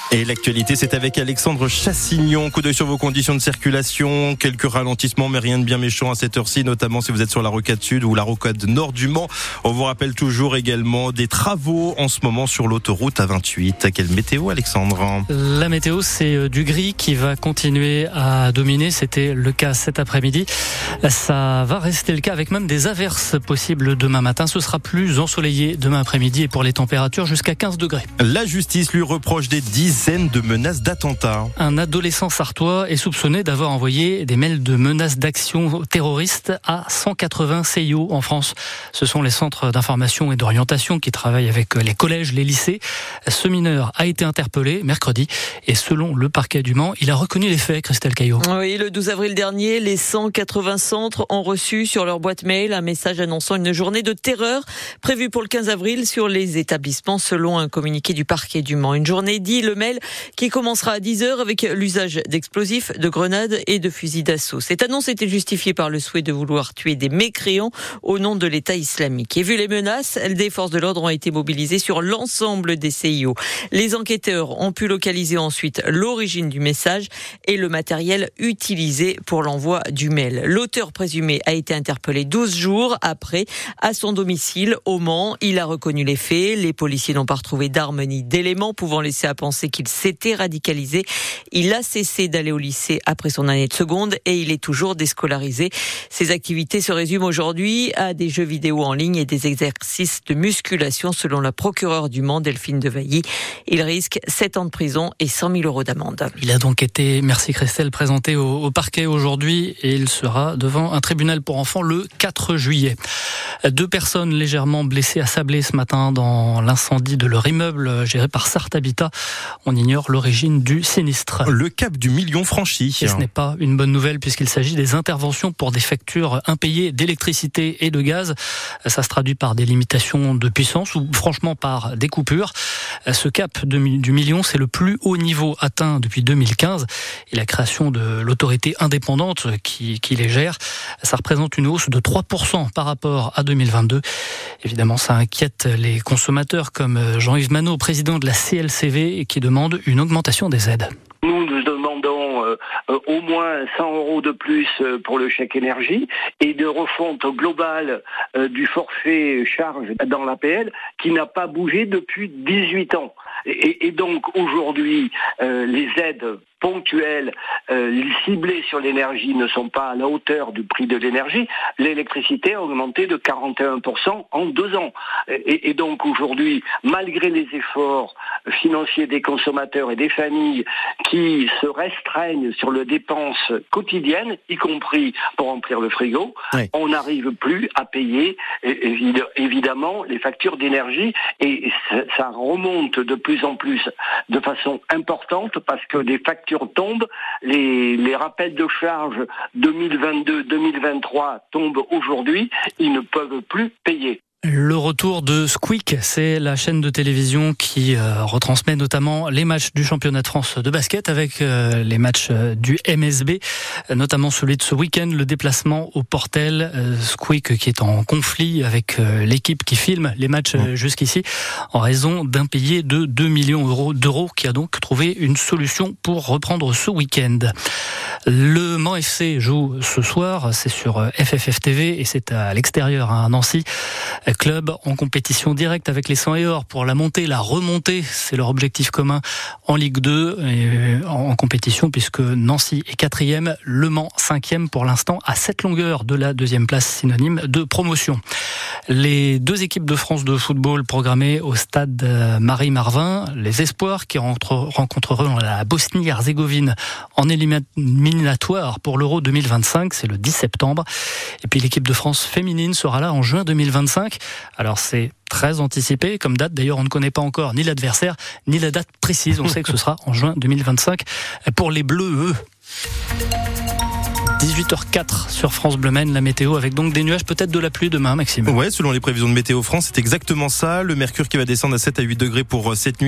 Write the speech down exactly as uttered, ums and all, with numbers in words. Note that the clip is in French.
Et l'actualité, c'est avec Alexandre Chassignon. Coup d'œil sur vos conditions de circulation. Quelques ralentissements, mais rien de bien méchant à cette heure-ci, notamment si vous êtes sur la rocade sud ou la rocade nord du Mans. On vous rappelle toujours également des travaux en ce moment sur l'autoroute A vingt-huit. Quelle météo, Alexandre ? La météo, c'est du gris qui va continuer à dominer. C'était le cas cet après-midi. Ça va rester le cas avec même des averses possibles demain matin. Ce sera plus ensoleillé demain après-midi et pour les températures jusqu'à quinze degrés. La justice lui reproche des dizaines de menaces d'attentats. Un adolescent sartois est soupçonné d'avoir envoyé des mails de menaces d'action terroriste à cent quatre-vingts C I O en France. Ce sont les centres d'information et d'orientation qui travaillent avec les collèges, les lycées. Ce mineur a été interpellé mercredi et selon le parquet du Mans, il a reconnu les faits, Christelle Caillot. Oui, le douze avril dernier, les cent quatre-vingts centres ont reçu sur leur boîte mail un message annonçant une journée de terreur prévue pour le quinze avril sur les établissements selon un communiqué du parquet du Mans. Une journée, dit le mail, qui commencera à dix heures avec l'usage d'explosifs, de grenades et de fusils d'assaut. Cette annonce était justifiée par le souhait de vouloir tuer des mécréants au nom de l'État islamique. Et vu les menaces, des forces de l'ordre ont été mobilisées sur l'ensemble des C I O. Les enquêteurs ont pu localiser ensuite l'origine du message et le matériel utilisé pour l'envoi du mail. L'auteur présumé a été interpellé douze jours après à son domicile au Mans. Il a reconnu les faits. Les policiers n'ont pas retrouvé d'armes ni d'éléments pouvant laisser à penser qu'il s'était radicalisé. Il a cessé d'aller au lycée après son année de seconde et il est toujours déscolarisé. Ses activités se résument aujourd'hui à des jeux vidéo en ligne et des exercices de musculation selon la procureure du Mans, Delphine Devailly. Il risque sept ans de prison et cent mille euros d'amende. Il a donc été, merci Christelle, présenté au, au parquet aujourd'hui et il sera devant un tribunal pour enfants le quatre juillet. Deux personnes légèrement blessées à Sablé ce matin dans l'incendie de leur immeuble géré par Sarthe Habitat. On ignore l'origine du sinistre. Le cap du million franchi. Et ce n'est pas une bonne nouvelle puisqu'il s'agit des interventions pour des factures impayées d'électricité et de gaz. Ça se traduit par des limitations de puissance ou franchement par des coupures. Ce cap de, du million, c'est le plus haut niveau atteint depuis deux mille quinze. Et la création de l'autorité indépendante qui, qui les gère, ça représente une hausse de trois pour cent par rapport à deux mille vingt-deux. Évidemment, ça inquiète les consommateurs comme Jean-Yves Manot, président de la C L C V, qui demande une augmentation des aides. Nous, nous demandons euh, euh, au moins cent euros de plus euh, pour le chèque énergie et de refonte globale euh, du forfait charge dans l'A P L qui n'a pas bougé depuis dix-huit ans. Et, et donc aujourd'hui, euh, les aides ponctuelles, euh, ciblées sur l'énergie ne sont pas à la hauteur du prix de l'énergie. L'électricité a augmenté de quarante et un pour cent en deux ans. Et, et donc aujourd'hui, malgré les efforts financiers des consommateurs et des familles qui se restreignent sur les dépenses quotidiennes, y compris pour remplir le frigo, oui. On n'arrive plus à payer évidemment les factures d'énergie et ça remonte de plus en plus de façon importante parce que des factures tombent, les, les rappels de charge deux mille vingt-deux deux mille vingt-trois tombent aujourd'hui, ils ne peuvent plus payer. Le retour de Squeak, c'est la chaîne de télévision qui euh, retransmet notamment les matchs du championnat de France de basket avec euh, les matchs euh, du M S B, euh, notamment celui de ce week-end, le déplacement au Portel. Euh, Squeak qui est en conflit avec euh, l'équipe qui filme les matchs euh, jusqu'ici en raison d'impayé de deux millions d'euros qui a donc trouvé une solution pour reprendre ce week-end. Le Mans F C joue ce soir, c'est sur F F F T V et c'est à l'extérieur à Nancy. Club en compétition directe avec les cent et or pour la montée, la remontée, c'est leur objectif commun en Ligue deux et en compétition puisque Nancy est quatrième, Le Mans cinquième pour l'instant à sept longueurs de la deuxième place synonyme de promotion. Les deux équipes de France de football programmées au stade Marie-Marvin, les Espoirs qui rencontreront la Bosnie-Herzégovine en éliminatoire pour l'Euro deux mille vingt-cinq, c'est le dix septembre. Et puis l'équipe de France féminine sera là en juin deux mille vingt-cinq. Alors c'est très anticipé comme date. D'ailleurs, on ne connaît pas encore ni l'adversaire, ni la date précise. On sait que ce sera en juin deux mille vingt-cinq pour les Bleus, eux. dix-huit heures quatre sur France Bleu Maine, la météo avec donc des nuages, peut-être de la pluie demain, Maxime. Ouais, selon les prévisions de Météo France, c'est exactement ça. Le mercure qui va descendre à sept à huit degrés pour cette nuit.